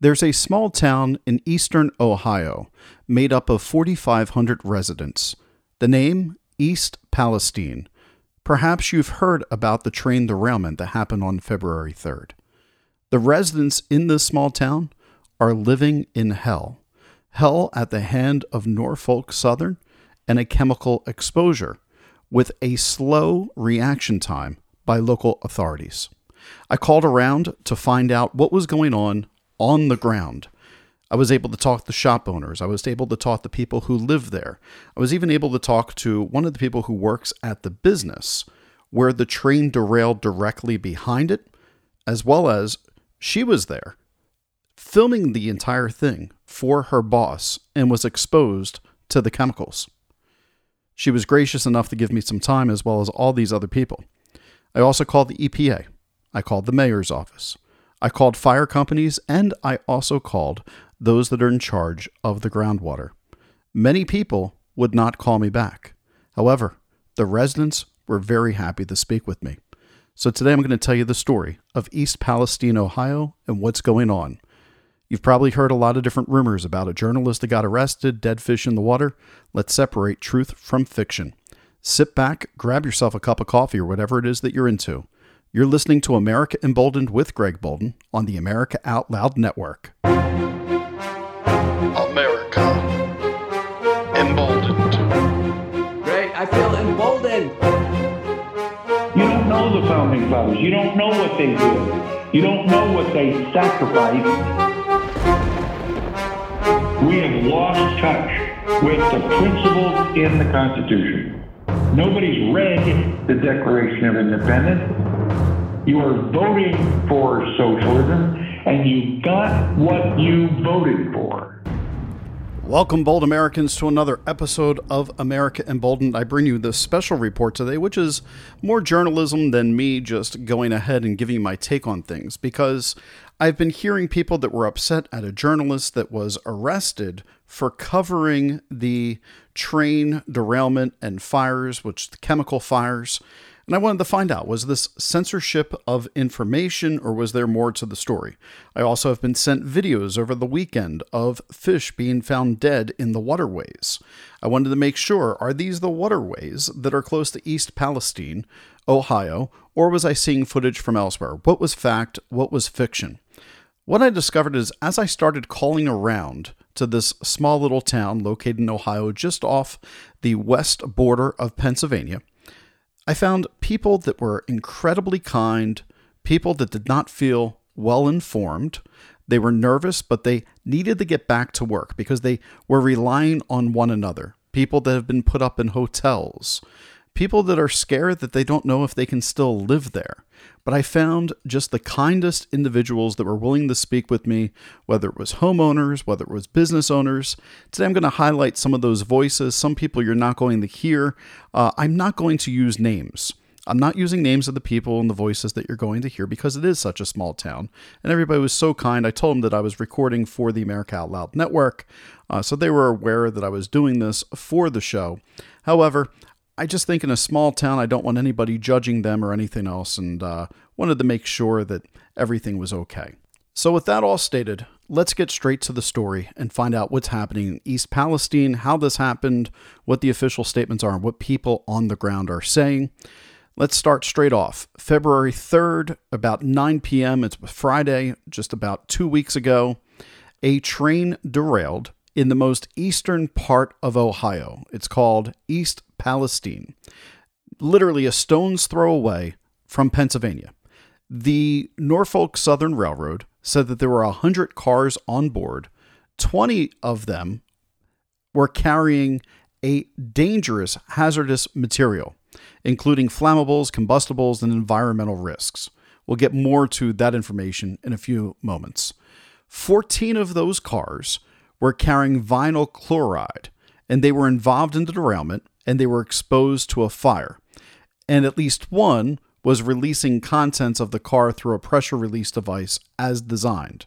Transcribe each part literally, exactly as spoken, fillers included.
There's a small town in eastern Ohio made up of forty-five hundred residents. The name, East Palestine. Perhaps you've heard about the train derailment that happened on February third. The residents in this small town are living in hell. Hell at the hand of Norfolk Southern and a chemical exposure with a slow reaction time by local authorities. I called around to find out what was going on on the ground. I was able to talk to the shop owners. I was able to talk to people who live there. I was even able to talk to one of the people who works at the business where the train derailed directly behind it, as well as she was there filming the entire thing for her boss and was exposed to the chemicals. She was gracious enough to give me some time, as well as all these other people. I also called the E P A. I called the mayor's office. I called fire companies, and I also called those that are in charge of the groundwater. Many people would not call me back. However, the residents were very happy to speak with me. So today I'm going to tell you the story of East Palestine, Ohio, and what's going on. You've probably heard a lot of different rumors about a journalist that got arrested, dead fish in the water. Let's separate truth from fiction. Sit back, grab yourself a cup of coffee or whatever it is that you're into. You're listening to America Emboldened with Greg Bolden on the America Out Loud Network. America Emboldened. Great, I feel emboldened. You don't know the founding fathers. You don't know what they did. You don't know what they sacrificed. We have lost touch with the principles in the Constitution. Nobody's read the Declaration of Independence. You are voting for socialism, and you got what you voted for. Welcome, bold Americans, to another episode of America Emboldened. I bring you this special report today, which is more journalism than me just going ahead and giving my take on things, because I've been hearing people that were upset at a journalist that was arrested for covering the train derailment and fires, which the chemical fires. And I wanted to find out, was this censorship of information, or was there more to the story? I also have been sent videos over the weekend of fish being found dead in the waterways. I wanted to make sure, are these the waterways that are close to East Palestine, Ohio, or was I seeing footage from elsewhere? What was fact? What was fiction? What I discovered is, as I started calling around to this small little town located in Ohio, just off the west border of Pennsylvania, I found people that were incredibly kind, people that did not feel well informed. They were nervous, but they needed to get back to work because they were relying on one another. People that have been put up in hotels, people that are scared that they don't know if they can still live there. But I found just the kindest individuals that were willing to speak with me, whether it was homeowners, whether it was business owners. Today I'm going to highlight some of those voices, some people you're not going to hear. Uh, I'm not going to use names. I'm not using names of the people and the voices that you're going to hear because it is such a small town. And everybody was so kind. I told them that I was recording for the America Out Loud Network, uh, so they were aware that I was doing this for the show. However, I just think in a small town, I don't want anybody judging them or anything else, and uh, wanted to make sure that everything was okay. So with that all stated, let's get straight to the story and find out what's happening in East Palestine, how this happened, what the official statements are, and what people on the ground are saying. Let's start straight off. February third, about nine p.m., it's Friday, just about two weeks ago, a train derailed in the most eastern part of Ohio. It's called East Palestine, literally a stone's throw away from Pennsylvania. The Norfolk Southern Railroad said that there were one hundred cars on board. twenty of them were carrying a dangerous, hazardous material, including flammables, combustibles, and environmental risks. We'll get more to that information in a few moments. fourteen of those cars were carrying vinyl chloride, and they were involved in the derailment, and they were exposed to a fire. And at least one was releasing contents of the car through a pressure release device as designed.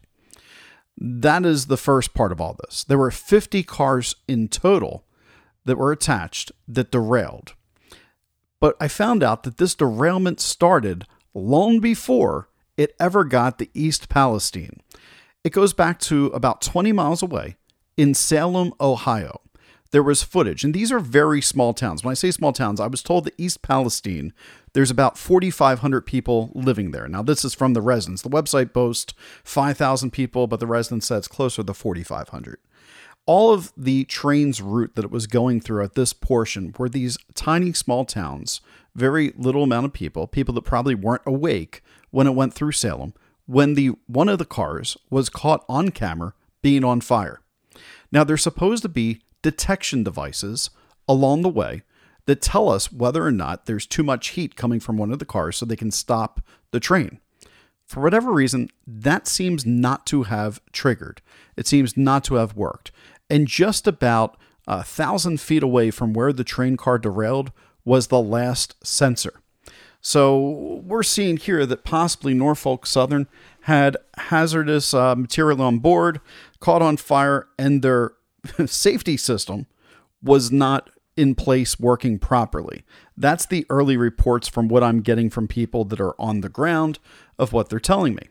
That is the first part of all this. There were fifty cars in total that were attached that derailed. But I found out that this derailment started long before it ever got to East Palestine. it goes back to about twenty miles away in Salem, Ohio. There was footage, and these are very small towns. When I say small towns, I was told that East Palestine, there's about forty-five hundred people living there. Now, this is from the residents. The website boasts five thousand people, but the residents said it's closer to forty-five hundred. All of the train's route that it was going through at this portion were these tiny, small towns, very little amount of people, people that probably weren't awake when it went through Salem, when the one of the cars was caught on camera being on fire. Now, there's supposed to be detection devices along the way that tell us whether or not there's too much heat coming from one of the cars so they can stop the train. For whatever reason, that seems not to have triggered. It seems not to have worked. And just about a thousand feet away from where the train car derailed was the last sensor. So we're seeing here that possibly Norfolk Southern had hazardous uh, material on board, caught on fire, and their safety system was not in place working properly. That's the early reports from what I'm getting from people that are on the ground of what they're telling me.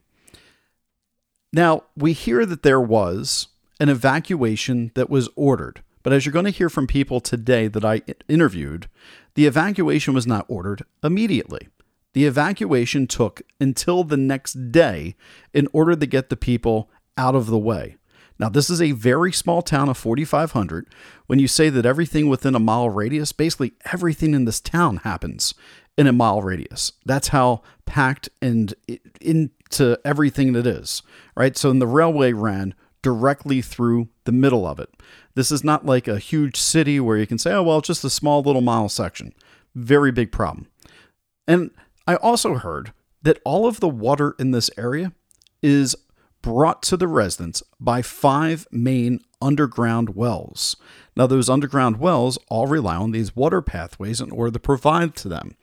Now, we hear that there was an evacuation that was ordered, but as you're going to hear from people today that I interviewed, the evacuation was not ordered immediately. The evacuation took until the next day in order to get the people out of the way. Now, this is a very small town of forty-five hundred. When you say that everything within a mile radius, basically everything in this town happens in a mile radius. That's how packed and into everything it is, right? So, and the railway ran directly through the middle of it. This is not like a huge city where you can say, oh, well, it's just a small little mile section. Very big problem. And I also heard that all of the water in this area is brought to the residents by five main underground wells. Now, those underground wells all rely on these water pathways in order to provide to them.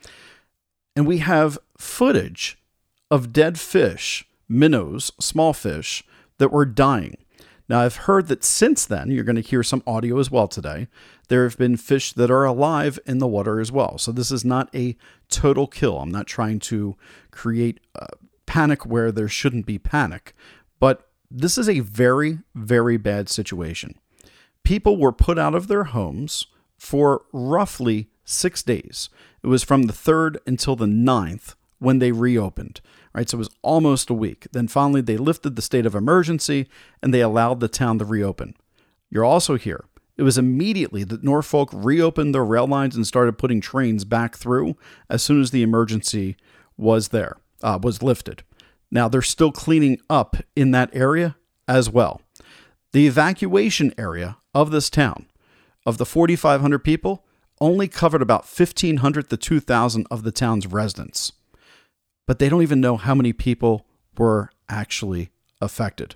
And we have footage of dead fish, minnows, small fish, that were dying. Now, I've heard that since then, you're going to hear some audio as well today, there have been fish that are alive in the water as well. So this is not a total kill. I'm not trying to create uh, panic where there shouldn't be panic. But this is a very, very bad situation. People were put out of their homes for roughly six days. It was from the third until the ninth when they reopened. Right, so it was almost a week. Then finally they lifted the state of emergency and they allowed the town to reopen. You're also here. It was immediately that Norfolk reopened their rail lines and started putting trains back through as soon as the emergency was there, uh, was lifted. Now they're still cleaning up in that area as well. The evacuation area of this town, of the forty-five hundred people, only covered about fifteen hundred to two thousand of the town's residents. But they don't even know how many people were actually affected.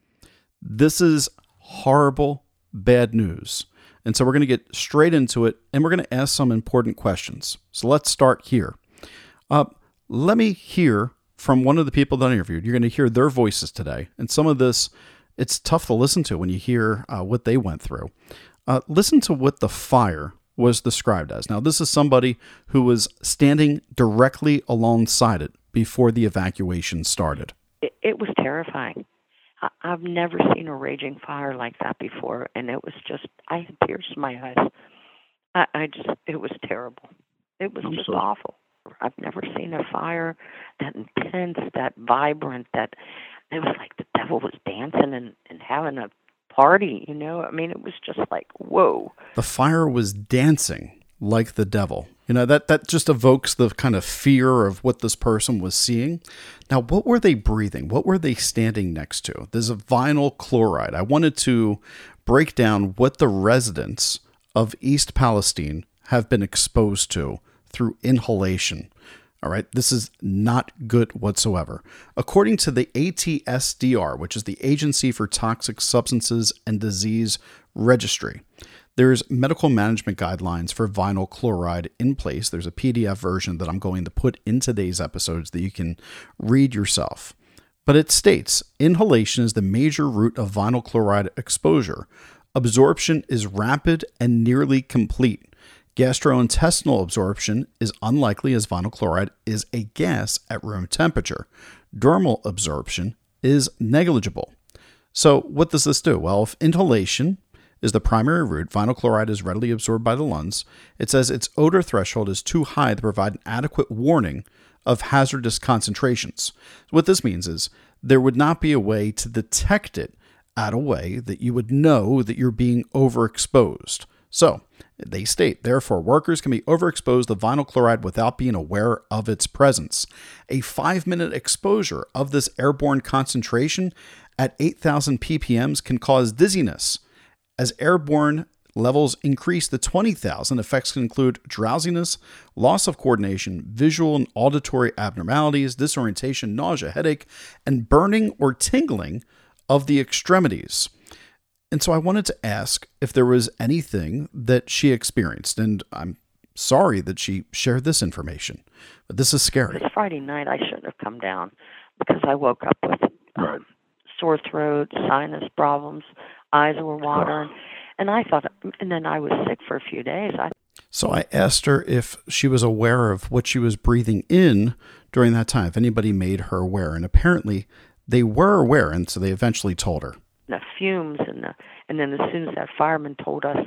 This is horrible, bad news. And so we're going to get straight into it, and we're going to ask some important questions. So let's start here. Uh, let me hear from one of the people that I interviewed. You're going to hear their voices today. And some of this, it's tough to listen to when you hear uh, what they went through. Uh, listen to what the fire was described as. Now, this is somebody who was standing directly alongside it before the evacuation started. It, it was terrifying. I, I've never seen a raging fire like that before, and it was just, I had tears in my eyes. I, I just, it was terrible. It was I'm just sorry. awful. I've never seen a fire that intense, that vibrant, that it was like the devil was dancing and, and having a party, you know? I mean, it was just like, whoa. The fire was dancing like the devil. You know, that, that just evokes the kind of fear of what this person was seeing. Now, what were they breathing? What were they standing next to? There's a vinyl chloride. I wanted to break down what the residents of East Palestine have been exposed to through inhalation. All right, this is not good whatsoever. According to the A T S D R, which is the Agency for Toxic Substances and Disease Registry, there's medical management guidelines for vinyl chloride in place. There's a P D F version that I'm going to put in today's episodes that you can read yourself. But it states, inhalation is the major route of vinyl chloride exposure. Absorption is rapid and nearly complete. Gastrointestinal absorption is unlikely as vinyl chloride is a gas at room temperature. Dermal absorption is negligible. So what does this do? Well, if inhalation is the primary route, vinyl chloride is readily absorbed by the lungs. It says its odor threshold is too high to provide an adequate warning of hazardous concentrations. What this means is there would not be a way to detect it at a way that you would know that you're being overexposed. So they state, therefore, workers can be overexposed to vinyl chloride without being aware of its presence. A five-minute exposure of this airborne concentration at eight thousand p p m can cause dizziness. As airborne levels increase to twenty thousand, effects can include drowsiness, loss of coordination, visual and auditory abnormalities, disorientation, nausea, headache, and burning or tingling of the extremities. And so I wanted to ask if there was anything that she experienced, and I'm sorry that she shared this information, but this is scary. This Friday night, I shouldn't have come down because I woke up with um, Right. sore throat, sinus problems, eyes were watering, and I thought, and then I was sick for a few days. I So I asked her if she was aware of what she was breathing in during that time, if anybody made her aware, and apparently they were aware, and so they eventually told her. the fumes and the, and then as soon as that fireman told us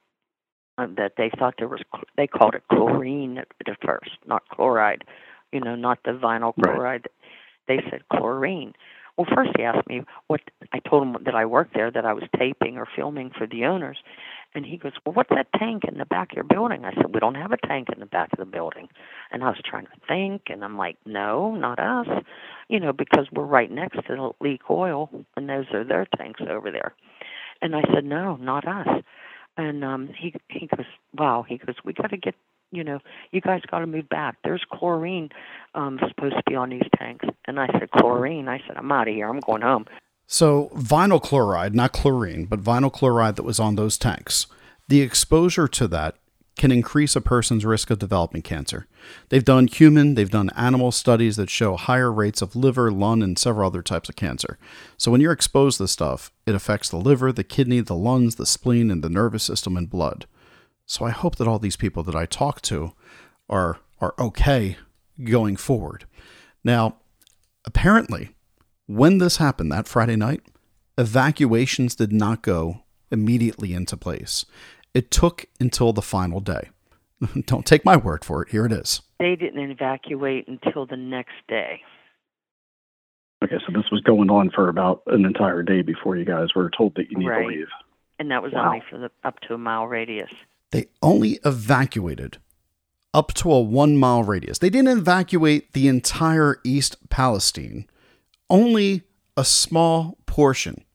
um, that they thought there was, cl- they called it chlorine at, at first, not chloride, you know, not the vinyl Right. chloride. They said chlorine. Well, first he asked me what, I told him that I worked there, that I was taping or filming for the owners. And he goes, well, what's that tank in the back of your building? I said, we don't have a tank in the back of the building. And I was trying to think, and I'm like, no, not us, you know, because we're right next to the Leak Oil, and those are their tanks over there. And I said, no, not us. And um, he he goes, wow, he goes, we got to get, you know, you guys got to move back. There's chlorine um, supposed to be on these tanks. And I said, chlorine? I said, I'm out of here. I'm going home. So vinyl chloride, not chlorine, but vinyl chloride that was on those tanks, the exposure to that can increase a person's risk of developing cancer. They've done human, they've done animal studies that show higher rates of liver, lung, and several other types of cancer. So when you're exposed to this stuff, it affects the liver, the kidney, the lungs, the spleen, and the nervous system and blood. So I hope that all these people that I talk to are are okay going forward. Now, apparently, when this happened that Friday night, evacuations did not go immediately into place. It took until the final day. Don't take my word for it. Here it is. They didn't evacuate until the next day. Okay, so this was going on for about an entire day before you guys were told that you need Right. to leave. And that was Wow. only for the up to a mile radius. They only evacuated up to a one mile radius. They didn't evacuate the entire East Palestine, only a small portion.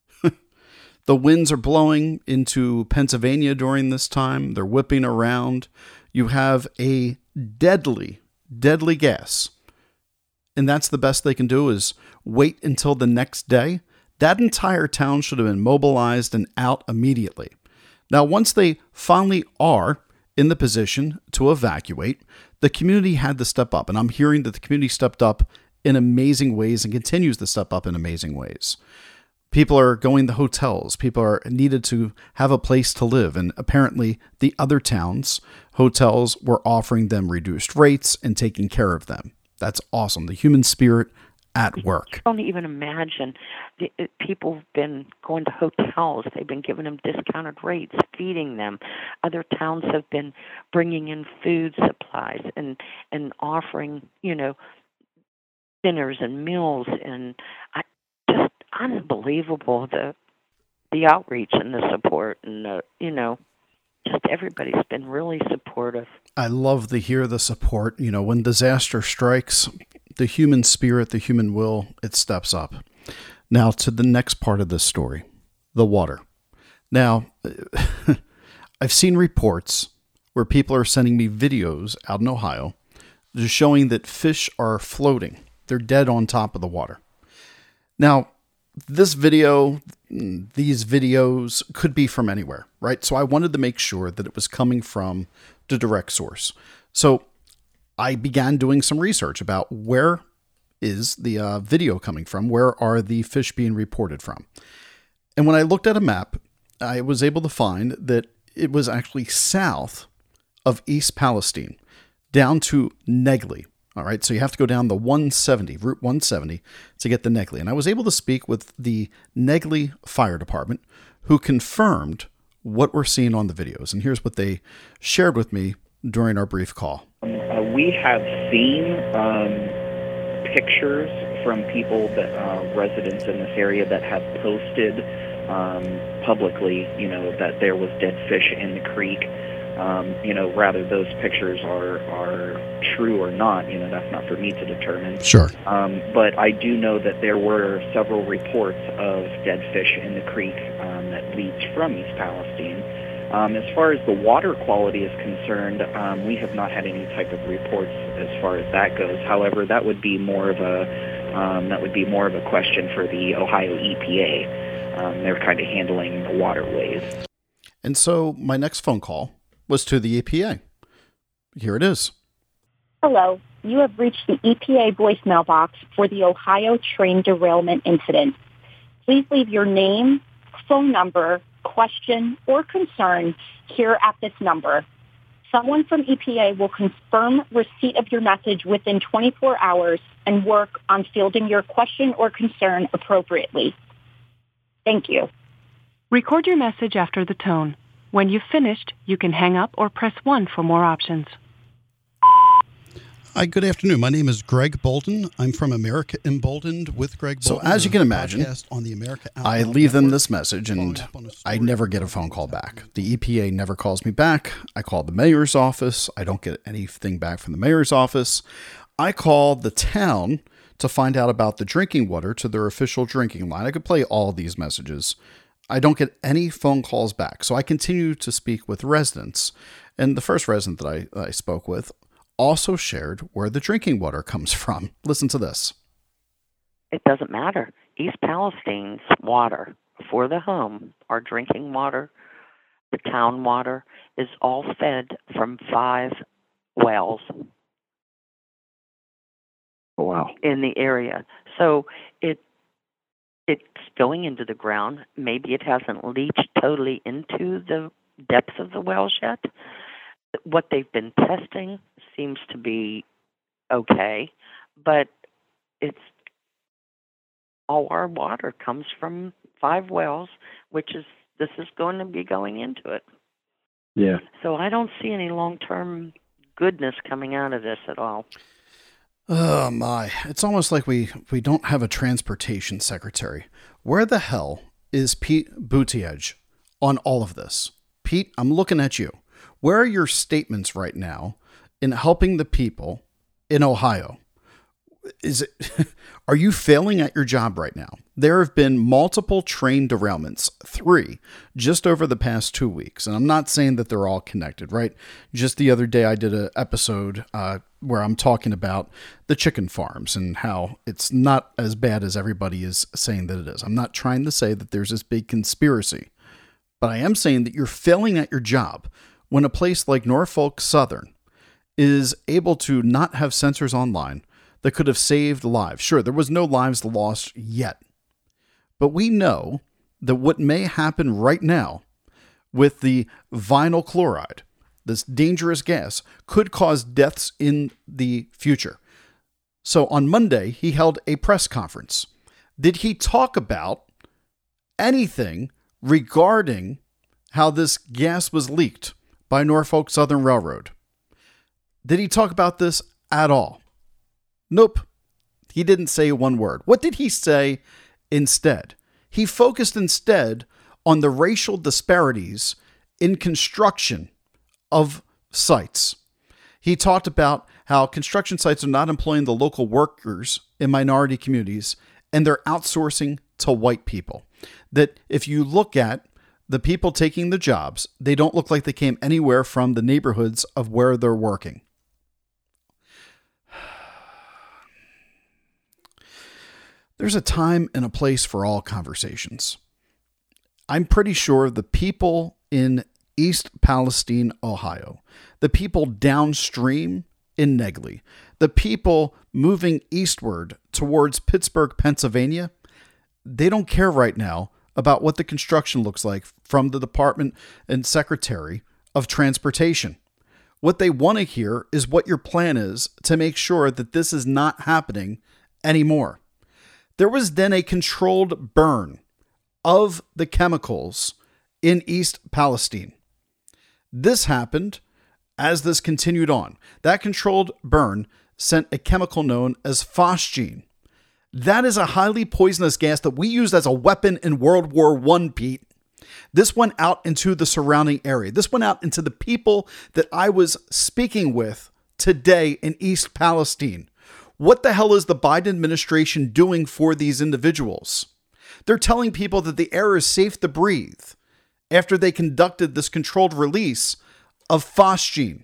The winds are blowing into Pennsylvania during this time. They're whipping around. You have a deadly, deadly gas. And that's the best they can do is wait until the next day. That entire town should have been mobilized and out immediately. Now, once they finally are in the position to evacuate, the community had to step up. And I'm hearing that the community stepped up in amazing ways and continues to step up in amazing ways. People are going to hotels. People are needed to have a place to live. And apparently the other towns, hotels were offering them reduced rates and taking care of them. That's awesome. The human spirit at work. I don't even imagine. The, it, people have been going to hotels. They've been giving them discounted rates, feeding them. Other towns have been bringing in food supplies and, and offering, you know, dinners and meals. And I, just unbelievable, the the outreach and the support. And, the, you know, just everybody's been really supportive. I love to hear the support. You know, when disaster strikes, the human spirit, the human will, it steps up. Now to the next part of this story, the water. Now, I've seen reports where people are sending me videos out in Ohio just showing that fish are floating. They're dead on top of the water. Now, this video, these videos could be from anywhere, right? So I wanted to make sure that it was coming from the direct source. So I began doing some research about where is the uh, video coming from? Where are the fish being reported from? And when I looked at a map, I was able to find that it was actually south of East Palestine, down to Negley. All right, so you have to go down the one seventy, Route one seventy, to get to Negley. And I was able to speak with the Negley Fire Department, who confirmed what we're seeing on the videos. And here's what they shared with me during our brief call. Uh, we have seen um, pictures from people, that uh, residents in this area that have posted um, publicly, you know, that there was dead fish in the creek. Um, you know, rather those pictures are are true or not, you know, that's not for me to determine. Sure. Um, but I do know that there were several reports of dead fish in the creek um, that leads from East Palestine. Um, as far as the water quality is concerned, um, we have not had any type of reports as far as that goes. However, that would be more of a um, that would be more of a question for the Ohio E P A. Um, they're kind of handling the waterways. And so my next phone call was to the E P A. Here it is. Hello. You have reached the E P A voicemail box for the Ohio train derailment incident. Please leave your name, phone number, question, or concern here at this number. Someone from E P A will confirm receipt of your message within twenty-four hours and work on fielding your question or concern appropriately. Thank you. Record your message after the tone. When you've finished, you can hang up or press one for more options. Hi, good afternoon. My name is Greg Bolden. I'm from America Emboldened with Greg Bolden. So as you can imagine, on the America I leave them this message and I never get a phone call back. The E P A never calls me back. I call the mayor's office. I don't get anything back from the mayor's office. I call the town to find out about the drinking water to their official drinking line. I could play all these messages. I don't get any phone calls back. So I continue to speak with residents. And the first resident that I, that I spoke with also shared where the drinking water comes from. Listen to this. It doesn't matter. East Palestine's water for the home, our drinking water, the town water, is all fed from five wells. Oh, wow. In the area. So it it's going into the ground. Maybe it hasn't leached totally into the depths of the wells yet. What they've been testing seems to be okay, but it's all our water comes from five wells, which is this is going to be going into it. Yeah. So I don't see any long-term goodness coming out of this at all. Oh my, it's almost like we, we don't have a transportation secretary. Where the hell is Pete Buttigieg on all of this? Pete, I'm looking at you. Where are your statements right now in helping the people in Ohio? Is it, are you failing at your job right now? There have been multiple train derailments, three, just over the past two weeks. And I'm not saying that they're all connected, right? Just the other day, I did an episode uh, where I'm talking about the chicken farms and how it's not as bad as everybody is saying that it is. I'm not trying to say that there's this big conspiracy, but I am saying that you're failing at your job when a place like Norfolk Southern is able to not have sensors online that could have saved lives. Sure, there was no lives lost yet, but we know that what may happen right now with the vinyl chloride, this dangerous gas, could cause deaths in the future. So on Monday, he held a press conference. Did he talk about anything regarding how this gas was leaked by Norfolk Southern Railroad? Did he talk about this at all? Nope. He didn't say one word. What did he say instead? He focused instead on the racial disparities in construction of sites. He talked about how construction sites are not employing the local workers in minority communities and they're outsourcing to white people. That if you look at the people taking the jobs, they don't look like they came anywhere from the neighborhoods of where they're working. There's a time and a place for all conversations. I'm pretty sure the people in East Palestine, Ohio, the people downstream in Negley, the people moving eastward towards Pittsburgh, Pennsylvania, they don't care right now about what the construction looks like from the Department and Secretary of Transportation. What they want to hear is what your plan is to make sure that this is not happening anymore. There was then a controlled burn of the chemicals in East Palestine. This happened as this continued on. That controlled burn sent a chemical known as phosgene. That is a highly poisonous gas that we used as a weapon in World War One, Pete. This went out into the surrounding area. This went out into the people that I was speaking with today in East Palestine. What the hell is the Biden administration doing for these individuals? They're telling people that the air is safe to breathe after they conducted this controlled release of phosgene.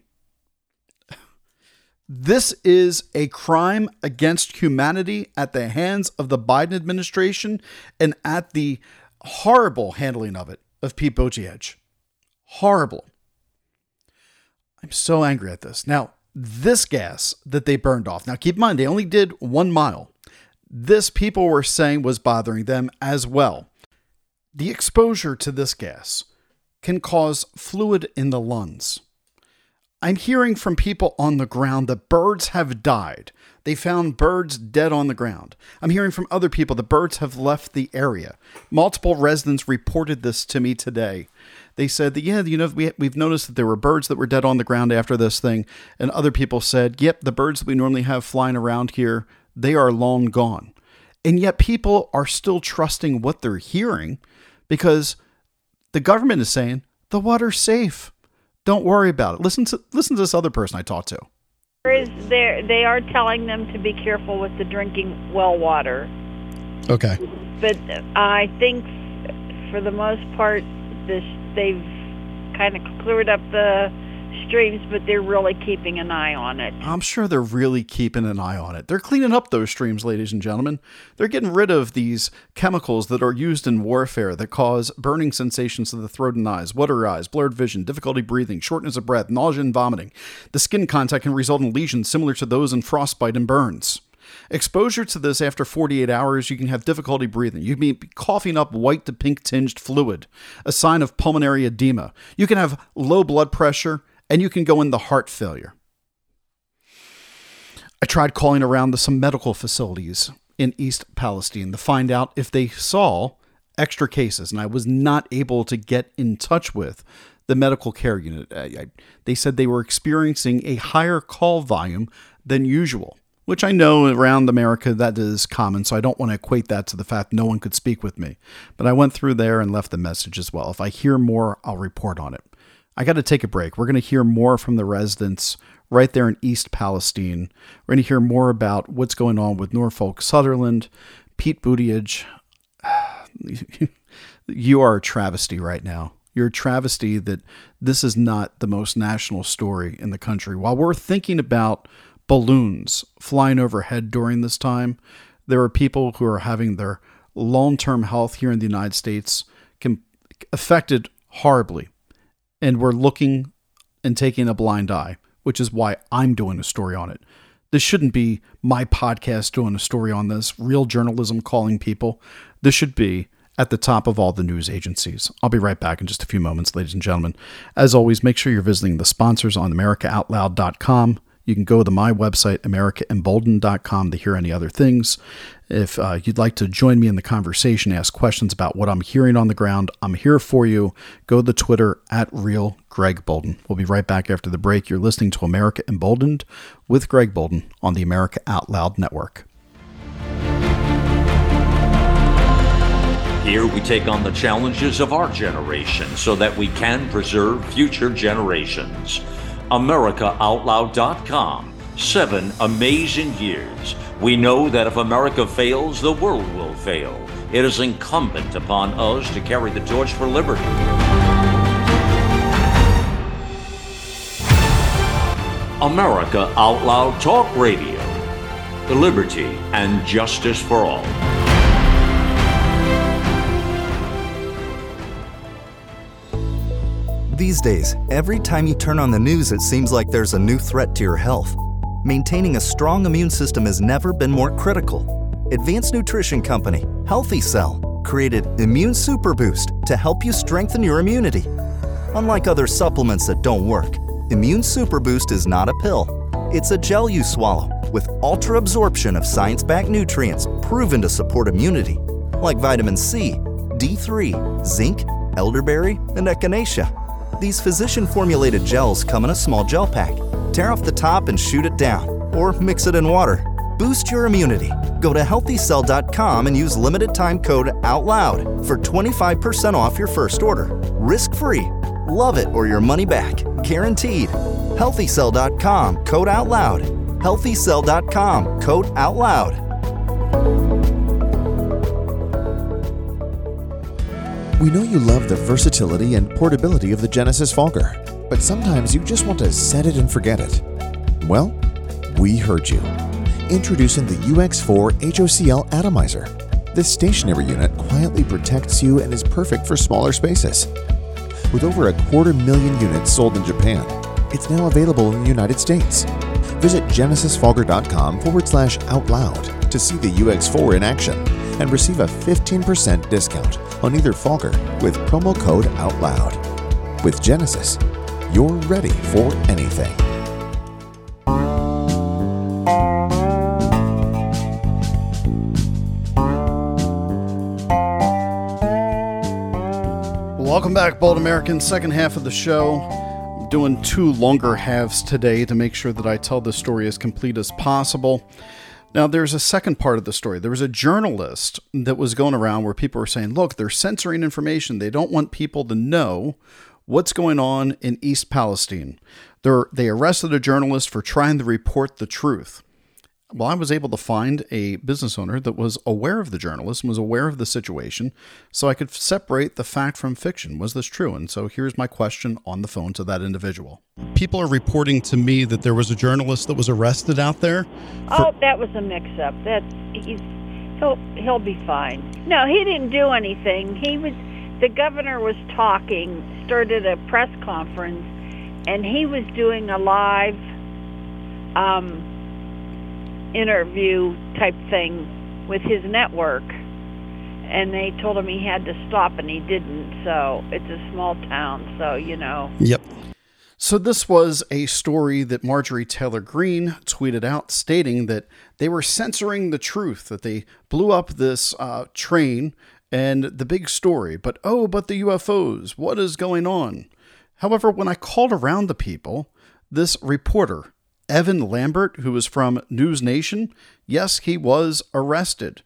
This is a crime against humanity at the hands of the Biden administration and at the horrible handling of it of Pete Buttigieg. Horrible. I'm so angry at this. Now, this gas that they burned off. Now, keep in mind, they only did one mile. This people were saying was bothering them as well. The exposure to this gas can cause fluid in the lungs. I'm hearing from people on the ground that birds have died. They found birds dead on the ground. I'm hearing from other people that birds have left the area. Multiple residents reported this to me today. They said that, yeah, you know, we, we've noticed that there were birds that were dead on the ground after this thing. And other people said, yep, the birds that we normally have flying around here, they are long gone. And yet people are still trusting what they're hearing because the government is saying the water's safe. Don't worry about it. Listen to listen to this other person I talked to. Is there, they are telling them to be careful with the drinking well water. Okay. But I think for the most part, this they've kind of cleared up the streams, but they're really keeping an eye on it. I'm sure they're really keeping an eye on it. They're cleaning up those streams, ladies and gentlemen. They're getting rid of these chemicals that are used in warfare that cause burning sensations to the throat and eyes, watery eyes, blurred vision, difficulty breathing, shortness of breath, nausea and vomiting. The skin contact can result in lesions similar to those in frostbite and burns. Exposure to this after forty-eight hours, you can have difficulty breathing. You can be coughing up white to pink tinged fluid, a sign of pulmonary edema. You can have low blood pressure, and you can go into heart failure. I tried calling around to some medical facilities in East Palestine to find out if they saw extra cases, and I was not able to get in touch with the medical care unit. I, I, they said they were experiencing a higher call volume than usual, which I know around America that is common, so I don't want to equate that to the fact no one could speak with me. But I went through there and left a message as well. If I hear more, I'll report on it. I got to take a break. We're going to hear more from the residents right there in East Palestine. We're going to hear more about what's going on with Norfolk Sutherland, Pete Buttigieg. You are a travesty right now. You're a travesty that this is not the most national story in the country. While we're thinking about balloons flying overhead during this time, there are people who are having their long-term health here in the United States affected horribly. And we're looking and taking a blind eye, which is why I'm doing a story on it. This shouldn't be my podcast doing a story on this, real journalism calling people. This should be at the top of all the news agencies. I'll be right back in just a few moments, ladies and gentlemen. As always, make sure you're visiting the sponsors on America Out Loud dot com. You can go to my website, America Emboldened dot com, to hear any other things. If uh, you'd like to join me in the conversation, ask questions about what I'm hearing on the ground, I'm here for you. Go to Twitter at Real Greg Bolden. We'll be right back after the break. You're listening to America Emboldened with Greg Bolden on the America Out Loud Network. Here we take on the challenges of our generation so that we can preserve future generations. America Out Loud dot com. Seven amazing years. We know that if America fails, the world will fail. It is incumbent upon us to carry the torch for liberty. America Out Loud Talk Radio. Liberty and justice for all. These days, every time you turn on the news, it seems like there's a new threat to your health. Maintaining a strong immune system has never been more critical. Advanced nutrition company, Healthy Cell, created Immune Super Boost to help you strengthen your immunity. Unlike other supplements that don't work, Immune Super Boost is not a pill. It's a gel you swallow with ultra absorption of science-backed nutrients proven to support immunity, like vitamin C, D three, zinc, elderberry, and echinacea. These physician-formulated gels come in a small gel pack. Tear off the top and shoot it down, or mix it in water. Boost your immunity. Go to healthy cell dot com and use limited time code OUTLOUD for twenty-five percent off your first order. Risk-free. Love it or your money back. Guaranteed. healthy cell dot com, code OUTLOUD. healthy cell dot com, code OUTLOUD. We know you love the versatility and portability of the Genesis Fogger, but sometimes you just want to set it and forget it. Well, we heard you. Introducing the U X four H O C L Atomizer. This stationary unit quietly protects you and is perfect for smaller spaces. With over a quarter million units sold in Japan, it's now available in the United States. Visit genesis fogger dot com forward slash out loud to see the U X four in action and receive a fifteen percent discount on either Fogger with promo code OUTLOUD. With Genesis, you're ready for anything. Welcome back, Bold Americans. Second half of the show. I'm doing two longer halves today to make sure that I tell the story as complete as possible. Now, there's a second part of the story. There was a journalist that was going around where people were saying, look, they're censoring information. They don't want people to know what's going on in East Palestine. They're, they arrested a journalist for trying to report the truth. Well, I was able to find a business owner that was aware of the journalist and was aware of the situation, so I could separate the fact from fiction. Was this true? And so here's my question on the phone to that individual. People are reporting to me that there was a journalist that was arrested out there. For- oh, that was a mix-up. That he's he'll he'll be fine. No, he didn't do anything. He was the governor was talking, started a press conference, and he was doing a live um. interview type thing with his network, and they told him he had to stop, and he didn't. So it's a small town, so you know. Yep. So this was a story that Marjorie Taylor Greene tweeted out stating that they were censoring the truth, that they blew up this uh, train and the big story, but oh, but the U F Os, what is going on? However, when I called around the people, this reporter, Evan Lambert, who was from News Nation, yes, he was arrested,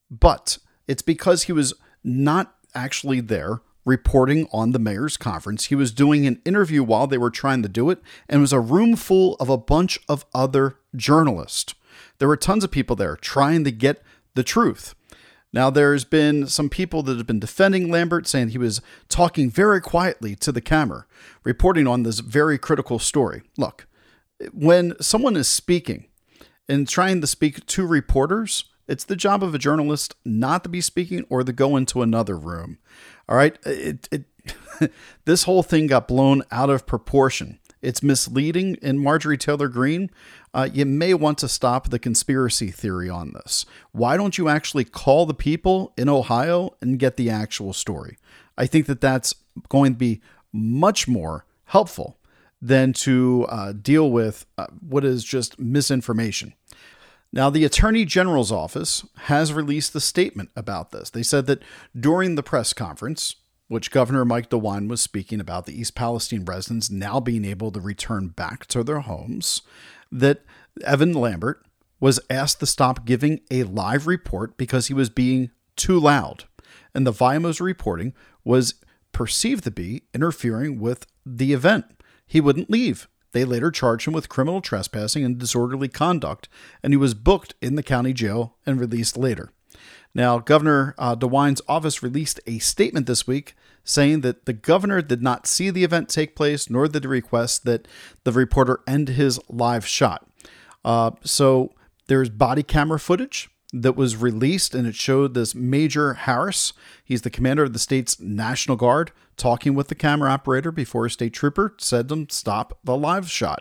but it's because he was not actually there reporting on the mayor's conference. He was doing an interview while they were trying to do it, and it was a room full of a bunch of other journalists. There were tons of people there trying to get the truth. Now, there's been some people that have been defending Lambert, saying he was talking very quietly to the camera, reporting on this very critical story. Look, when someone is speaking and trying to speak to reporters, it's the job of a journalist not to be speaking or to go into another room. All right. It, it, this whole thing got blown out of proportion. It's misleading. And Marjorie Taylor Greene, uh, you may want to stop the conspiracy theory on this. Why don't you actually call the people in Ohio and get the actual story? I think that that's going to be much more helpful than to uh, deal with uh, what is just misinformation. Now, the Attorney General's office has released a statement about this. They said that during the press conference, which Governor Mike DeWine was speaking about the East Palestine residents now being able to return back to their homes, that Evan Lambert was asked to stop giving a live report because he was being too loud. And the V I M O's reporting was perceived to be interfering with the event. He wouldn't leave. They later charged him with criminal trespassing and disorderly conduct, and he was booked in the county jail and released later. Now, Governor uh, DeWine's office released a statement this week saying that the governor did not see the event take place, nor did he request that the reporter end his live shot. Uh, so there's body camera footage that was released, and it showed this Major Harris. He's the commander of the state's National Guard, talking with the camera operator before a state trooper said to him, stop the live shot.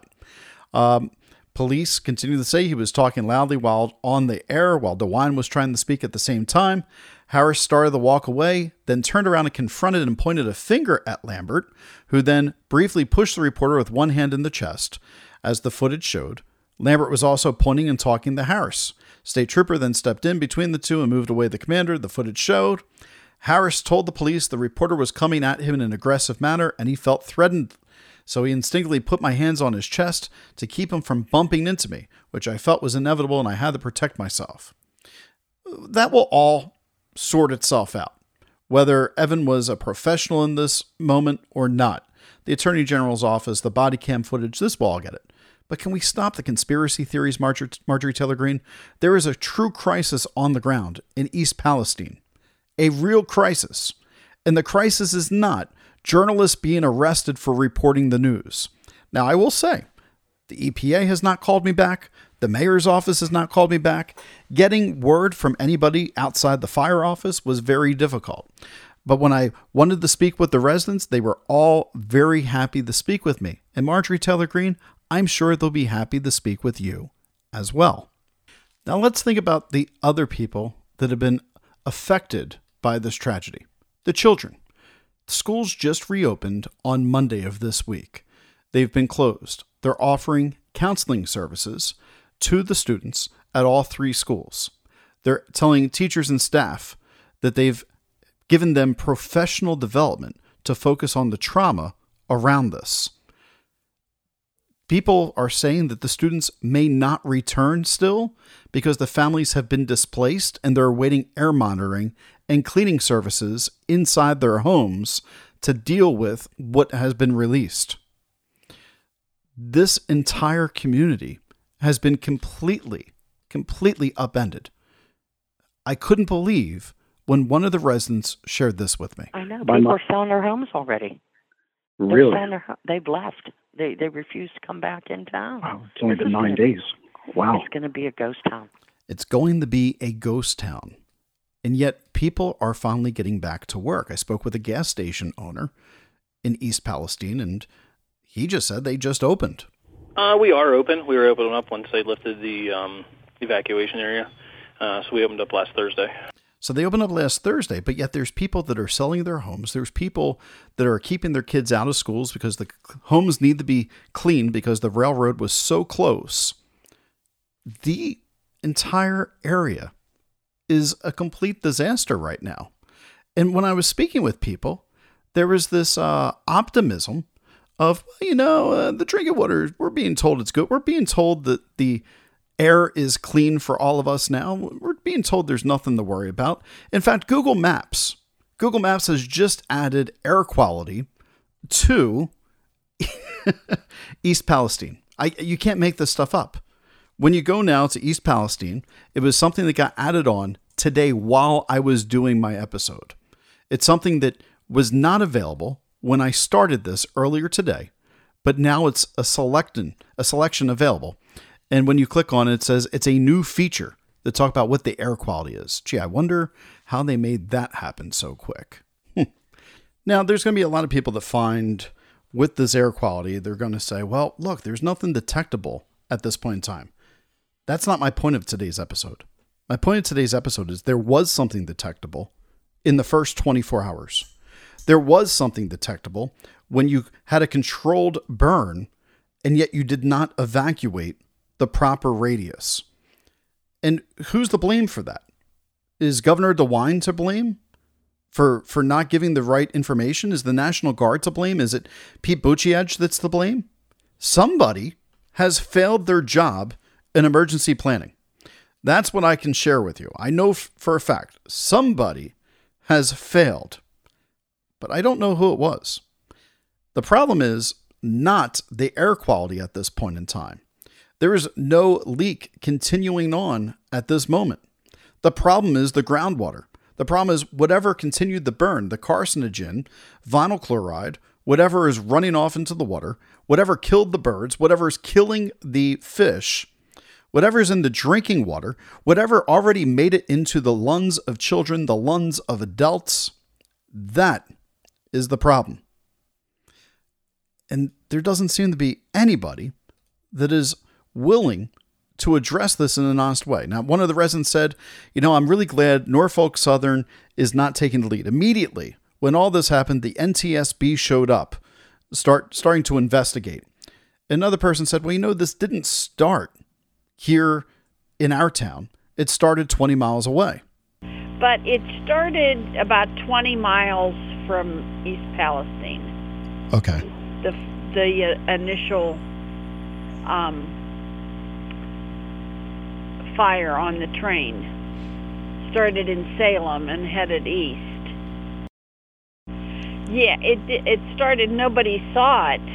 Um, police continue to say he was talking loudly while on the air, while DeWine was trying to speak at the same time. Harris started to walk away, then turned around and confronted and pointed a finger at Lambert, who then briefly pushed the reporter with one hand in the chest. As the footage showed, Lambert was also pointing and talking to Harris. State trooper then stepped in between the two and moved away the commander. The footage showed Harris told the police the reporter was coming at him in an aggressive manner and he felt threatened. So he instinctively put my hands on his chest to keep him from bumping into me, which I felt was inevitable and I had to protect myself. That will all sort itself out, whether Evan was a professional in this moment or not. The Attorney General's office, the body cam footage, this will all get it. But can we stop the conspiracy theories, Marjorie, Marjorie Taylor Greene? There is a true crisis on the ground in East Palestine. A real crisis. And the crisis is not journalists being arrested for reporting the news. Now, I will say, the E P A has not called me back. The mayor's office has not called me back. Getting word from anybody outside the fire office was very difficult. But when I wanted to speak with the residents, they were all very happy to speak with me. And Marjorie Taylor Greene, I'm sure they'll be happy to speak with you as well. Now let's think about the other people that have been affected by this tragedy. The children. Schools just reopened on Monday of this week. They've been closed. They're offering counseling services to the students at all three schools. They're telling teachers and staff that they've given them professional development to focus on the trauma around this. People are saying that the students may not return still because the families have been displaced and they're awaiting air monitoring and cleaning services inside their homes to deal with what has been released. This entire community has been completely, completely upended. I couldn't believe when one of the residents shared this with me. I know. People are selling their homes already. Really? Their, they've left. They they refuse to come back in town. Wow, it's only been nine days. Wow. It's going to be a ghost town. It's going to be a ghost town. And yet people are finally getting back to work. I spoke with a gas station owner in East Palestine, and he just said they just opened. Uh, we are open. We were opening up once they lifted the um, evacuation area. Uh, so we opened up last Thursday. So they opened up last Thursday, but yet there's people that are selling their homes. There's people that are keeping their kids out of schools because the homes need to be cleaned because the railroad was so close. The entire area is a complete disaster right now. And when I was speaking with people, there was this uh, optimism of, you know, uh, the drinking water, we're being told it's good. We're being told that the air is clean for all of us now. We're being told there's nothing to worry about. In fact, Google Maps, Google Maps has just added air quality to East Palestine. I, you can't make this stuff up. When you go now to East Palestine, it was something that got added on today while I was doing my episode. It's something that was not available when I started this earlier today, but now it's a selection, a selection available. And when you click on it, it says it's a new feature to talk about what the air quality is. Gee, I wonder how they made that happen so quick. Now, there's going to be a lot of people that find with this air quality, they're going to say, well, look, there's nothing detectable at this point in time. That's not my point of today's episode. My point of today's episode is there was something detectable in the first twenty-four hours. There was something detectable when you had a controlled burn and yet you did not evacuate the proper radius. And who's to blame for that? Is Governor DeWine to blame for, for not giving the right information? Is the National Guard to blame? Is it Pete Buttigieg that's to blame? Somebody has failed their job in emergency planning. That's what I can share with you. I know f- for a fact somebody has failed, but I don't know who it was. The problem is not the air quality at this point in time. There is no leak continuing on at this moment. The problem is the groundwater. The problem is whatever continued the burn, the carcinogen, vinyl chloride, whatever is running off into the water, whatever killed the birds, whatever is killing the fish, whatever is in the drinking water, whatever already made it into the lungs of children, the lungs of adults, that is the problem. And there doesn't seem to be anybody that is willing to address this in an honest way. Now, one of the residents said, you know, I'm really glad Norfolk Southern is not taking the lead. Immediately, when all this happened, the N T S B showed up, start starting to investigate. Another person said, well, you know, this didn't start here in our town. It started twenty miles away. But it started about twenty miles from East Palestine. Okay. The the uh, initial um, fire on the train started in Salem and headed east. Yeah, it it started. Nobody saw it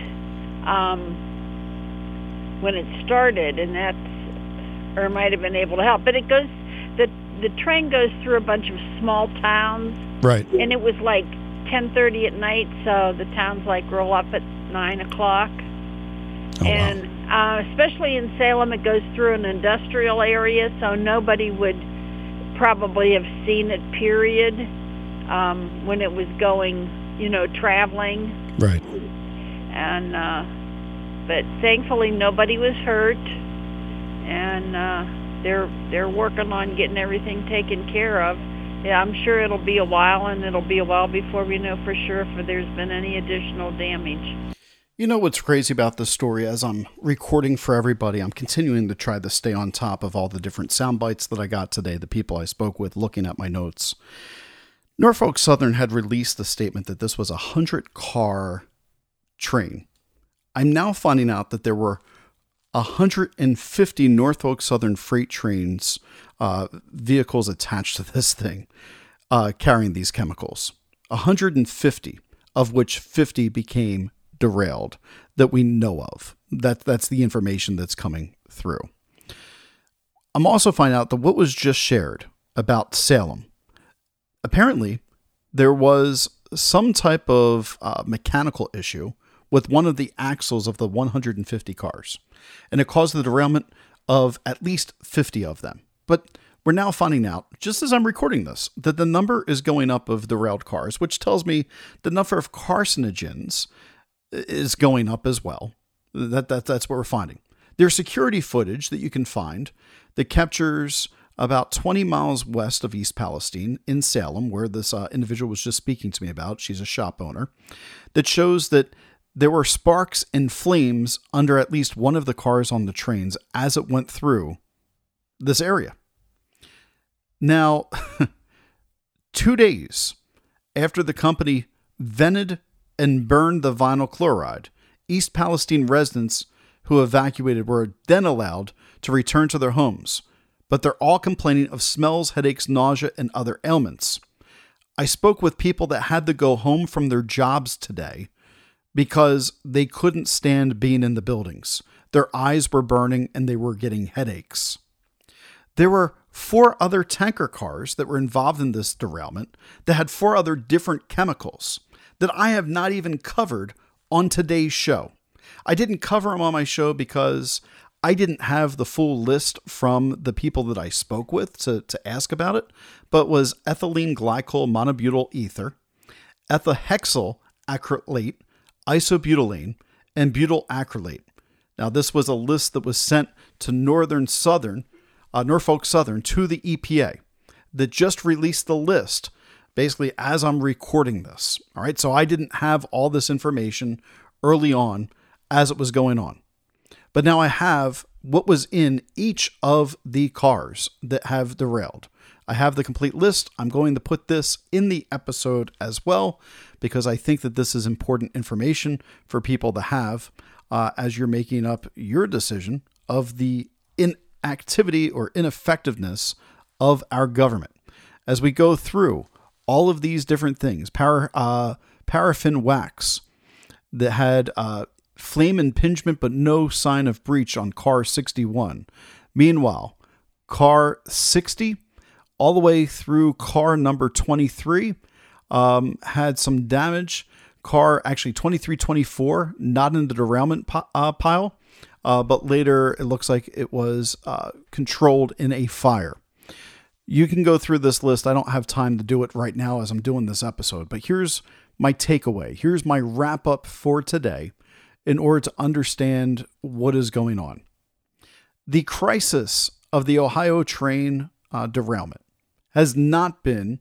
um, when it started, and that's or might have been able to help. But it goes the the train goes through a bunch of small towns, right? And it was like ten thirty at night, so the towns like roll up at nine o'clock. Oh, and wow. uh, especially in Salem, it goes through an industrial area, so nobody would probably have seen it. Period. Um, when it was going, you know, traveling. Right. And uh, but thankfully nobody was hurt, and uh, they're they're working on getting everything taken care of. Yeah, I'm sure it'll be a while, and it'll be a while before we know for sure if there's been any additional damage. You know what's crazy about this story? As I'm recording for everybody, I'm continuing to try to stay on top of all the different sound bites that I got today, the people I spoke with, looking at my notes. Norfolk Southern had released the statement that this was a hundred-car train. I'm now finding out that there were one hundred fifty Norfolk Southern freight trains, uh, vehicles attached to this thing, uh, carrying these chemicals. one hundred fifty, of which fifty became derailed, that we know of. That, that's the information that's coming through. I'm also finding out that what was just shared about Salem, apparently, there was some type of uh, mechanical issue with one of the axles of the one hundred fifty cars, and it caused the derailment of at least fifty of them. But we're now finding out, just as I'm recording this, that the number is going up of derailed cars, which tells me the number of carcinogens is going up as well. That, that That's what we're finding. There's security footage that you can find that captures about twenty miles west of East Palestine in Salem, where this uh, individual was just speaking to me about. She's a shop owner, that shows that there were sparks and flames under at least one of the cars on the trains as it went through this area. Now, two days after the company vented and burned the vinyl chloride, East Palestine residents who evacuated were then allowed to return to their homes, but they're all complaining of smells, headaches, nausea, and other ailments. I spoke with people that had to go home from their jobs today because they couldn't stand being in the buildings. Their eyes were burning and they were getting headaches. There were four other tanker cars that were involved in this derailment that had four other different chemicals that I have not even covered on today's show. I didn't cover them on my show because I didn't have the full list from the people that I spoke with to, to ask about it, but was ethylene glycol monobutyl ether, ethylhexyl acrylate, isobutylene, and butyl acrylate. Now, this was a list that was sent to Northern Southern, uh, Norfolk Southern, to the E P A that just released the list basically as I'm recording this. All right, so I didn't have all this information early on as it was going on. But now I have what was in each of the cars that have derailed. I have the complete list. I'm going to put this in the episode as well, because I think that this is important information for people to have uh, as you're making up your decision of the inactivity or ineffectiveness of our government. As we go through all of these different things, para, uh, paraffin wax that had uh, flame impingement but no sign of breach on car sixty-one. Meanwhile, car sixty all the way through car number twenty-three um, had some damage. Car actually twenty-three twenty-four, not in the derailment pi- uh, pile, uh, but later it looks like it was uh, controlled in a fire. You can go through this list. I don't have time to do it right now as I'm doing this episode, but here's my takeaway. Here's my wrap up for today in order to understand what is going on. The crisis of the Ohio train uh, derailment has not been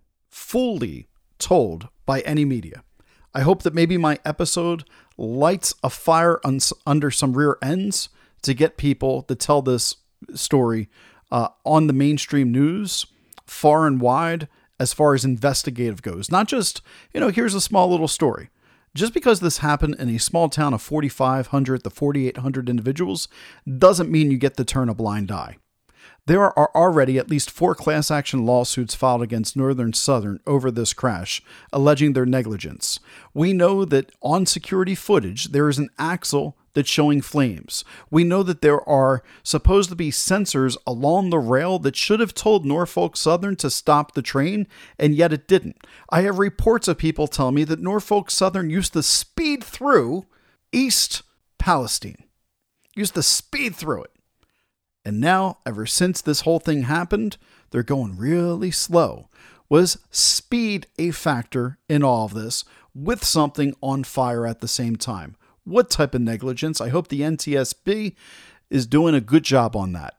fully told by any media. I hope that maybe my episode lights a fire un- under some rear ends to get people to tell this story uh, on the mainstream news, far and wide, as far as investigative goes. Not just, you know, here's a small little story. Just because this happened in a small town of forty-five hundred to forty-eight hundred individuals doesn't mean you get to turn a blind eye. There are already at least four class action lawsuits filed against Northern Southern over this crash, alleging their negligence. We know that on security footage, there is an axle that's showing flames. We know that there are supposed to be sensors along the rail that should have told Norfolk Southern to stop the train, and yet it didn't. I have reports of people telling me that Norfolk Southern used to speed through East Palestine. Used to speed through it. And now, ever since this whole thing happened, they're going really slow. Was speed a factor in all of this, with something on fire at the same time? What type of negligence? I hope the N T S B is doing a good job on that.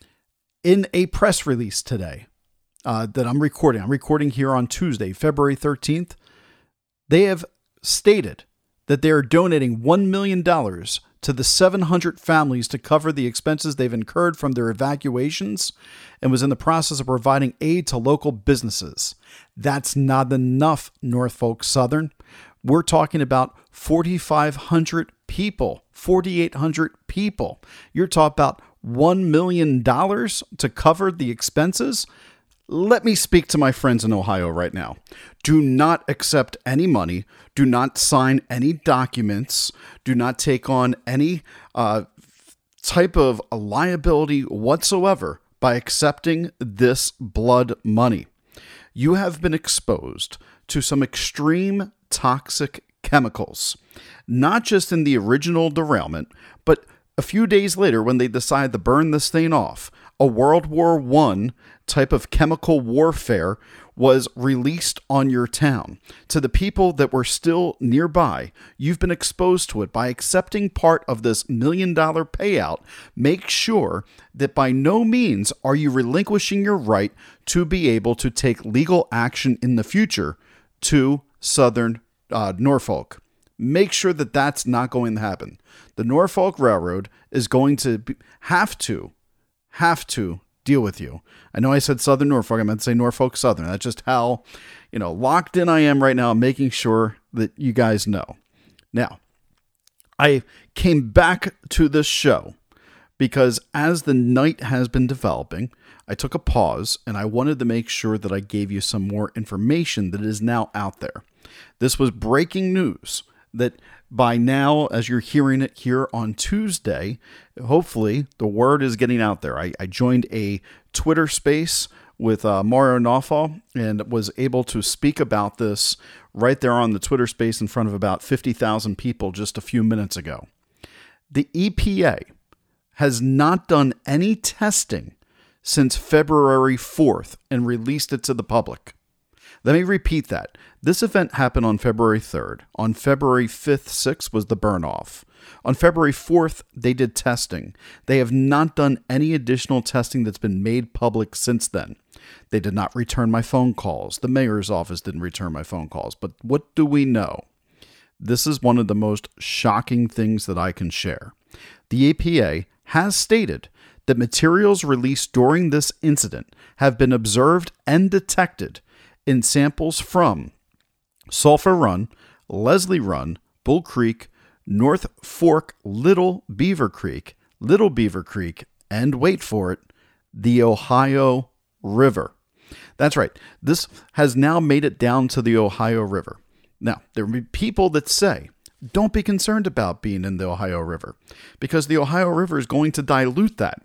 In a press release today uh, that I'm recording, I'm recording here on Tuesday, February thirteenth, they have stated that they are donating one million dollars to the seven hundred families to cover the expenses they've incurred from their evacuations, and was in the process of providing aid to local businesses. That's not enough, Norfolk Southern. We're talking about forty-five hundred people, forty-eight hundred people. You're talking about one million dollars to cover the expenses? Let me speak to my friends in Ohio right now. Do not accept any money. Do not sign any documents. Do not take on any uh, type of liability whatsoever by accepting this blood money. You have been exposed to some extreme toxic chemicals, not just in the original derailment, but a few days later when they decided to burn this thing off. A World War One type of chemical warfare was released on your town. To the people that were still nearby, you've been exposed to it. By accepting part of this million dollar payout, make sure that by no means are you relinquishing your right to be able to take legal action in the future to Southern uh, Norfolk. Make sure that that's not going to happen. The Norfolk Railroad is going to be, have to, have to deal with you. I know I said Southern Norfolk. I meant to say Norfolk Southern. That's just how, you know, locked in I am right now, making sure that you guys know. Now, I came back to this show because as the night has been developing, I took a pause and I wanted to make sure that I gave you some more information that is now out there. This was breaking news that by now, as you're hearing it here on Tuesday, hopefully the word is getting out there. I, I joined a Twitter space with uh, Mario Nawfal and was able to speak about this right there on the Twitter space in front of about fifty thousand people just a few minutes ago. The E P A has not done any testing since February fourth and released it to the public. Let me repeat that. This event happened on February third. On February fifth, sixth was the burn-off. On February fourth, they did testing. They have not done any additional testing that's been made public since then. They did not return my phone calls. The mayor's office didn't return my phone calls. But what do we know? This is one of the most shocking things that I can share. The E P A has stated that materials released during this incident have been observed and detected in samples from Sulphur Run, Leslie Run, Bull Creek, North Fork, Little Beaver Creek, Little Beaver Creek, and wait for it, the Ohio River. That's right. This has now made it down to the Ohio River. Now, there will be people that say, don't be concerned about being in the Ohio River because the Ohio River is going to dilute that.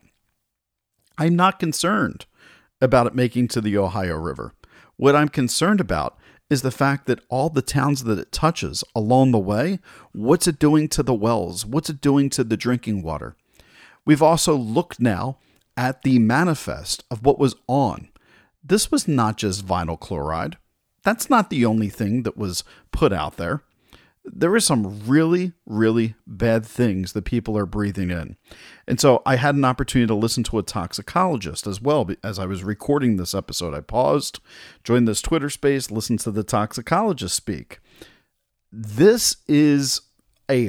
I'm not concerned about it making to the Ohio River. What I'm concerned about is the fact that all the towns that it touches along the way, what's it doing to the wells? What's it doing to the drinking water? We've also looked now at the manifest of what was on. This was not just vinyl chloride. That's not the only thing that was put out there. there is some really, really bad things that people are breathing in. And so I had an opportunity to listen to a toxicologist as well. As I was recording this episode, I paused, joined this Twitter space, listened to the toxicologist speak. This is a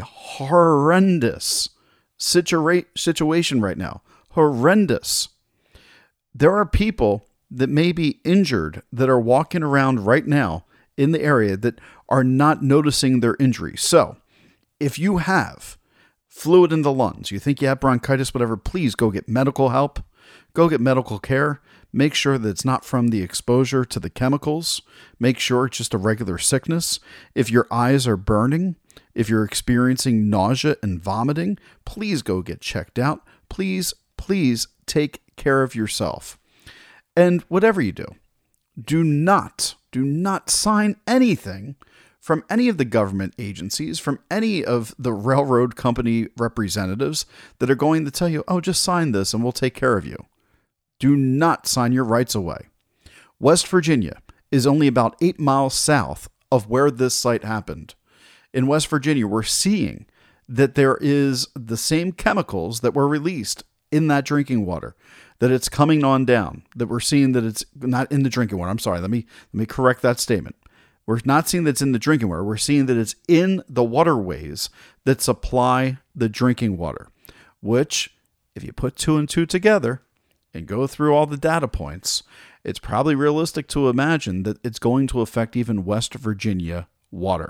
horrendous situa- situation right now. Horrendous. There are people that may be injured that are walking around right now in the area that are not noticing their injury. So if you have fluid in the lungs, you think you have bronchitis, whatever, please go get medical help. Go get medical care. Make sure that it's not from the exposure to the chemicals. Make sure it's just a regular sickness. If your eyes are burning, if you're experiencing nausea and vomiting, please go get checked out. Please, please take care of yourself. And whatever you do, do not, do not sign anything from any of the government agencies, from any of the railroad company representatives that are going to tell you, oh, just sign this and we'll take care of you. Do not sign your rights away. West Virginia is only about eight miles south of where this site happened. In West Virginia, we're seeing that there is the same chemicals that were released in that drinking water, that it's coming on down, that we're seeing that it's not in the drinking water. I'm sorry, let me let me correct that statement. We're not seeing that it's in the drinking water. We're seeing that it's in the waterways that supply the drinking water, which, if you put two and two together and go through all the data points, it's probably realistic to imagine that it's going to affect even West Virginia water.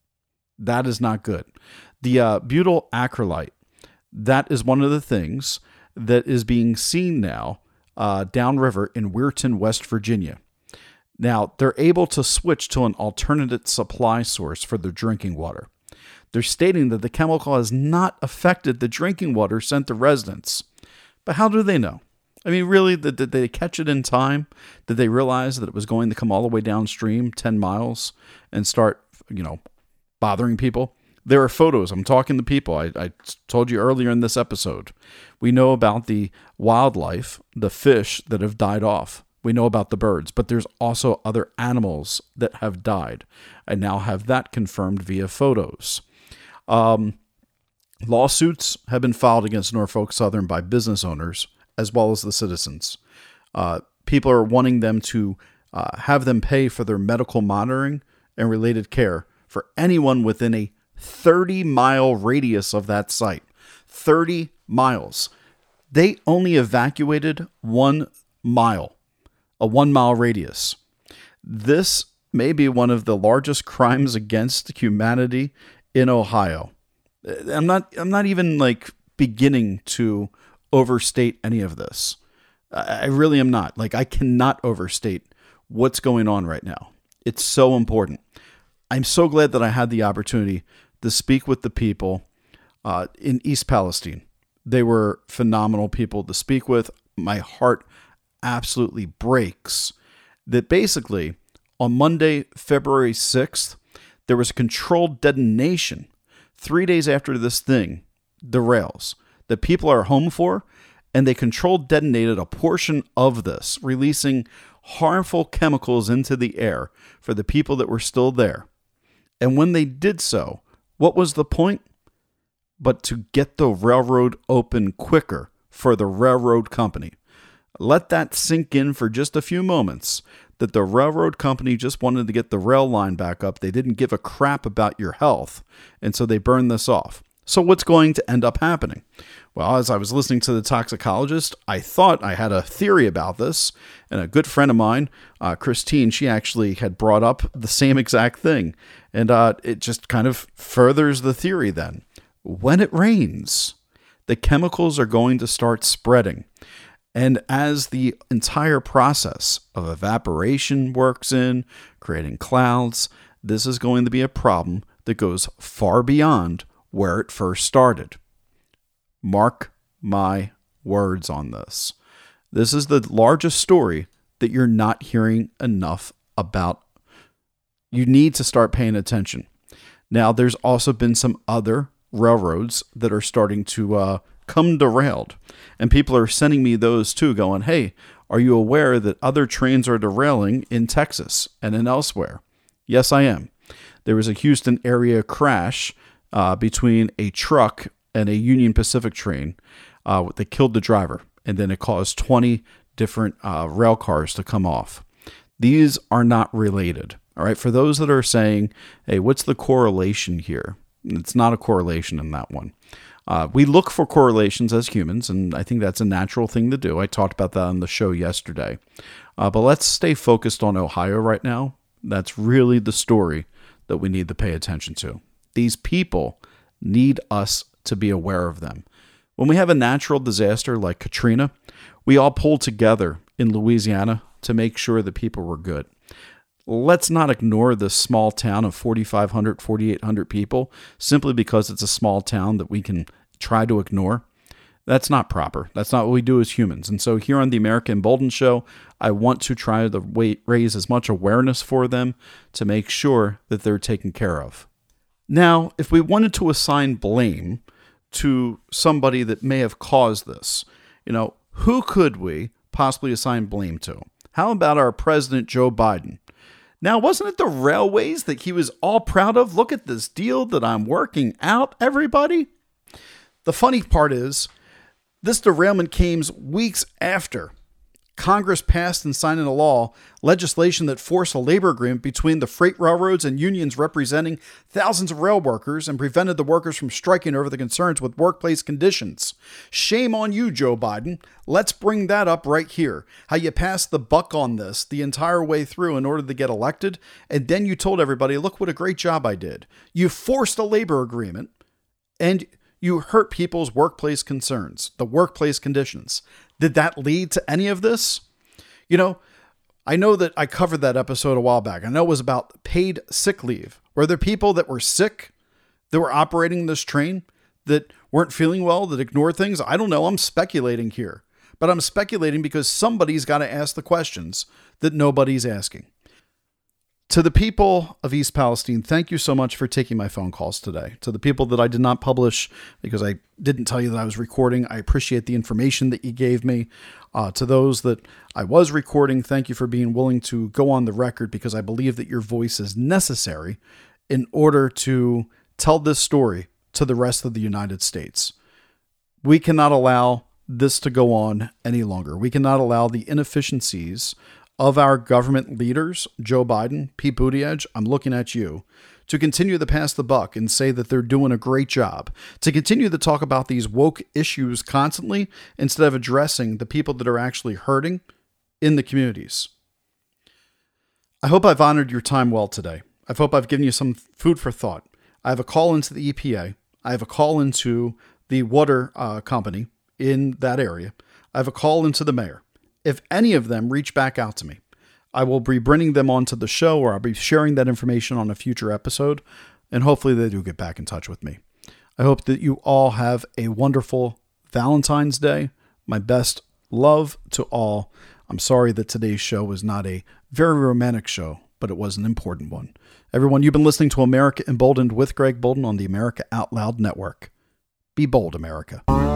That is not good. The uh, butyl acrylate, that is one of the things that is being seen now uh, downriver in Weirton, West Virginia. Now, they're able to switch to an alternate supply source for their drinking water. They're stating that the chemical has not affected the drinking water sent to residents. But how do they know? I mean, really, did, did they catch it in time? Did they realize that it was going to come all the way downstream ten miles and start, you know, bothering people? There are photos. I'm talking to people. I, I told you earlier in this episode. We know about the wildlife, the fish that have died off. We know about the birds, but there's also other animals that have died. I now have that confirmed via photos. Um, lawsuits have been filed against Norfolk Southern by business owners as well as the citizens. Uh, people are wanting them to uh, have them pay for their medical monitoring and related care for anyone within a thirty mile radius of that site. thirty miles. They only evacuated one mile, a one mile radius. This may be one of the largest crimes against humanity in Ohio. I'm not, I'm not even like beginning to overstate any of this. I really am not. Like, I cannot overstate what's going on right now. It's so important. I'm so glad that I had the opportunity to speak with the people uh, in East Palestine. They were phenomenal people to speak with. My heart absolutely breaks that basically on Monday, February sixth, there was a controlled detonation three days after this thing derails that people are home for, and they controlled detonated a portion of this, releasing harmful chemicals into the air for the people that were still there. And when they did so, what was the point? But to get the railroad open quicker for the railroad company. Let that sink in for just a few moments, that the railroad company just wanted to get the rail line back up. They didn't give a crap about your health, and so they burned this off. So what's going to end up happening? Well, as I was listening to the toxicologist, I thought I had a theory about this, and a good friend of mine, uh, Christine, she actually had brought up the same exact thing, and uh, it just kind of furthers the theory then. When it rains, the chemicals are going to start spreading, and as the entire process of evaporation works in, creating clouds, this is going to be a problem that goes far beyond where it first started. Mark my words on this. This is the largest story that you're not hearing enough about. You need to start paying attention. Now, there's also been some other railroads that are starting to uh, come derailed. And people are sending me those too, going, hey, are you aware that other trains are derailing in Texas and in elsewhere? Yes, I am. there was a Houston area crash uh, between a truck and a Union Pacific train uh, that killed the driver, and then it caused twenty different uh, rail cars to come off. These are not related. All right. For those that are saying, hey, what's the correlation here? It's not a correlation in that one. Uh, we look for correlations as humans, and I think that's a natural thing to do. I talked about that on the show yesterday. Uh, but let's stay focused on Ohio right now. That's really the story that we need to pay attention to. These people need us to be aware of them. When we have a natural disaster like Katrina, we all pull together in Louisiana to make sure that people were good. Let's not ignore this small town of forty-five hundred, forty-eight hundred people simply because it's a small town that we can try to ignore. That's not proper. That's not what we do as humans. And so here on the America Emboldened Show, I want to try to raise as much awareness for them to make sure that they're taken care of. Now, if we wanted to assign blame to somebody that may have caused this, you know, who could we possibly assign blame to? How about our President Joe Biden? Now, wasn't it the railways that he was all proud of? Look at this deal that I'm working out, everybody. The funny part is, this derailment came weeks after Congress passed and signed into law legislation that forced a labor agreement between the freight railroads and unions representing thousands of rail workers and prevented the workers from striking over the concerns with workplace conditions. Shame on you, Joe Biden. Let's bring that up right here. How you passed the buck on this the entire way through in order to get elected, and then you told everybody, look what a great job I did. You forced a labor agreement, and you hurt people's workplace concerns, the workplace conditions. Did that lead to any of this? You know, I know that I covered that episode a while back. I know it was about paid sick leave. Were there people that were sick that were operating this train that weren't feeling well, that ignored things? I don't know. I'm speculating here. But I'm speculating because somebody's got to ask the questions that nobody's asking. To the people of East Palestine, thank you so much for taking my phone calls today. To the people that I did not publish because I didn't tell you that I was recording, I appreciate the information that you gave me. Uh, to those that I was recording, thank you for being willing to go on the record because I believe that your voice is necessary in order to tell this story to the rest of the United States. We cannot allow this to go on any longer. We cannot allow the inefficiencies of our government leaders, Joe Biden, Pete Buttigieg, I'm looking at you, to continue to pass the buck and say that they're doing a great job, to continue to talk about these woke issues constantly instead of addressing the people that are actually hurting in the communities. I hope I've honored your time well today. I hope I've given you some food for thought. I have a call into the E P A. I have a call into the water uh, company in that area. I have a call into the mayor. If any of them reach back out to me, I will be bringing them onto the show, or I'll be sharing that information on a future episode, and hopefully they do get back in touch with me. I hope that you all have a wonderful Valentine's Day. My best love to all. I'm sorry that today's show was not a very romantic show, but it was an important one. Everyone, you've been listening to America Emboldened with Greg Boulden on the America Out Loud Network. Be bold, America.